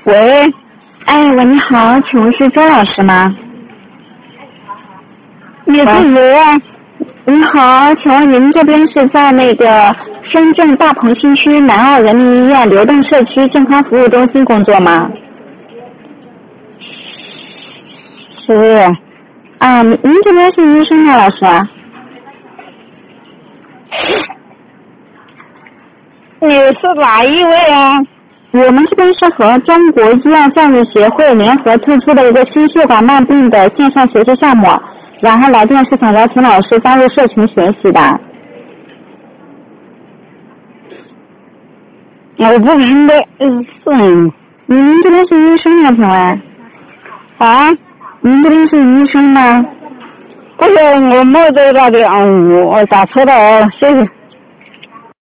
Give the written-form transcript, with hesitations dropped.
喂， 喂，你好，请问是周老师吗？ 你是谁啊？ 你好，请问您这边是在那个深圳大鹏新区南澳人民医院流动社区健康服务中心工作吗？ 是。 您这边是医生吗，老师？ 你是哪一位啊？ 我们这边是和中国医药教育协会联合推出的一个心血管慢病的线上学习项目，然后来电是想邀请老师加入社群学习的。 我不明白，是您这边是医生吗？请问？您这边是医生吗？ 不是，我没在那里，我打错了，谢谢。